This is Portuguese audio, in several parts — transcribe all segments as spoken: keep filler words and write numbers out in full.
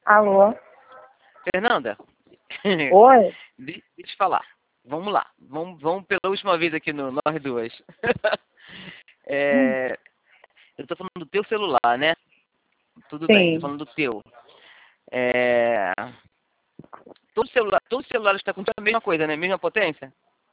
Alô? Fernanda? Oi? De- Deixa eu te falar. Vamos lá. Vamos, vamos pela última vez aqui no Nós Duas. Hum, É, eu tô falando do teu celular, né? Tudo bem, tô sim, falando do teu. É, todo celular, todos os celulares estão com a mesma coisa, né? Mesma potência?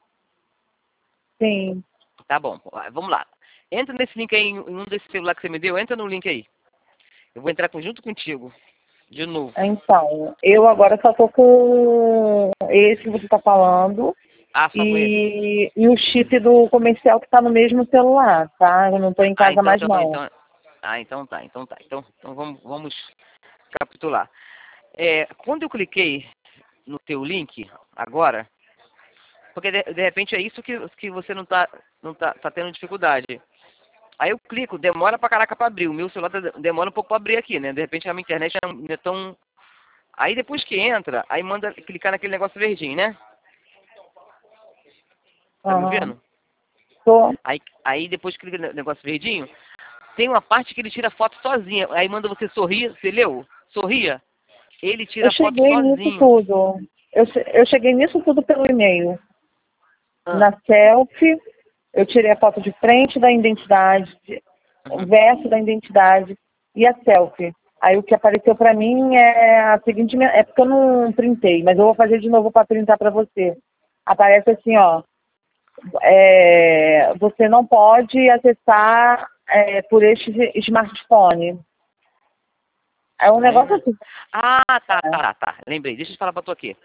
sim. Tá bom. Vamos lá. Entra nesse link aí, em um desses celulares que você me deu. Entra no link aí. Eu vou entrar com- junto contigo. De novo. Então, eu agora só tô com esse que você tá falando Ah, só com esse? e, e o chip do comercial que tá no mesmo celular, tá? Eu não tô em Ah, casa então, mais então, não. então. Ah, então tá, então tá. Então, então vamos, vamos capitular. É, quando eu cliquei no teu link agora, porque de, de repente é isso que, que você não tá, não tá, tá tendo dificuldade. Aí eu clico, demora pra caraca pra abrir. O meu celular tá- demora um pouco pra abrir aqui, né? De repente a minha internet não é tão. Aí depois que entra, aí manda clicar naquele negócio verdinho, né? Tá me Aham. ouvindo? Tô. Aí, aí depois que clica no negócio verdinho, tem uma parte que ele tira foto sozinha. Aí manda você sorrir, você leu? Sorria. Ele Eu tira foto cheguei nisso sozinho. tudo. Eu, che- eu cheguei nisso tudo pelo e-mail. Ah, Na selfie, eu tirei a foto de frente da identidade, o uhum. verso da identidade e a selfie. Aí o que apareceu para mim é a seguinte, é porque eu não printei, mas eu vou fazer de novo para printar para você. Aparece assim, ó, é, você não pode acessar é, por este smartphone. É um negócio Hum. assim. Ah, tá, Né? tá, tá. Lembrei. Deixa eu falar pra tu aqui.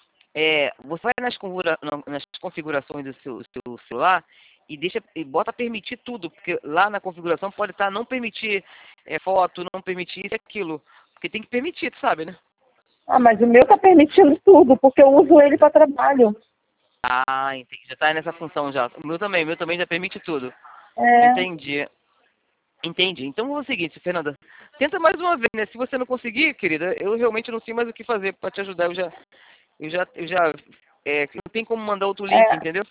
É, você vai nas, configura- na- nas configurações do seu, seu celular e deixa e bota permitir tudo, porque lá na configuração pode estar não permitir é, foto, não permitir isso e aquilo. Porque tem que permitir, tu sabe, né? Ah, mas o meu tá permitindo tudo, porque eu uso ele para trabalho. Ah, entendi. Já tá nessa função já. O meu também, o meu também já permite tudo. É, Entendi. Entendi. Então é o seguinte, Fernanda. Tenta mais uma vez, né? Se você não conseguir, querida, eu realmente não sei mais o que fazer para te ajudar. Eu já, eu já, eu já, é, não tem como mandar outro link, é, entendeu?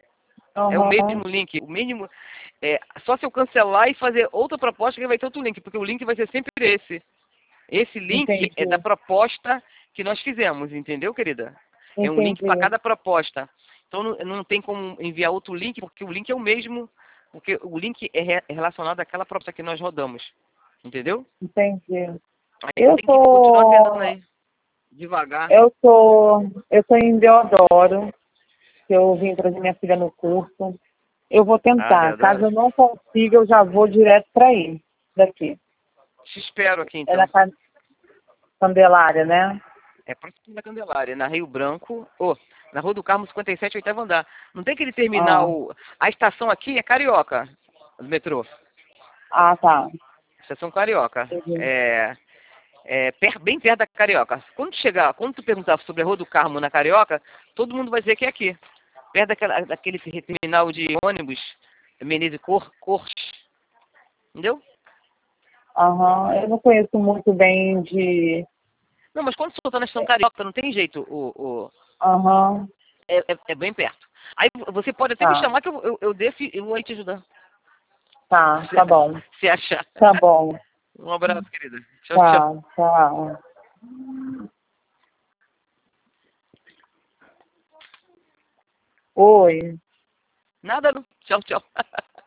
É o aham, mesmo link, o mínimo, é, só se eu cancelar e fazer outra proposta que vai ter outro link, porque o link vai ser sempre esse. Esse link é da entendi, proposta que nós fizemos, entendeu, querida? É um link para entendi, cada proposta. Então não, não tem como enviar outro link, porque o link é o mesmo, porque o link é re- relacionado àquela proposta que nós rodamos, entendeu? entendi. Aí você Eu tem que continuar tentando tô, aí, devagar. eu tô, eu tô em Deodoro, que eu vim trazer minha filha no curso. Eu vou Ah, tentar. Caso Deodoro. eu não consiga, eu já vou direto para aí, daqui. Te espero aqui É na então. Can- Candelária, né? É próximo da Candelária, na Rio Branco, ou na Rua do Carmo cinquenta e sete, oitavo andar. Não tem aquele Ah, terminal. A estação aqui é Carioca, do metrô. ah tá. Estação Carioca. Entendi. É, é per- bem perto da Carioca. Quando tu chegar, quando tu perguntar sobre a Rua do Carmo na Carioca, todo mundo vai dizer que é aqui. Perto daquela, daquele terminal de ônibus, Menezes Cor, Cortes. Entendeu? Aham, eu não conheço muito bem de. Não, mas quando tu soltar na estação Carioca, não tem jeito. O, o, Aham, é, é, é bem perto. Aí você pode até me tá, chamar que eu, eu, eu desço e eu vou aí te ajudar. tá, Se, tá bom, se achar. tá bom, Um abraço, querida. Tchau, tchau. tá, tá. Oi. Nada, não. Tchau, tchau.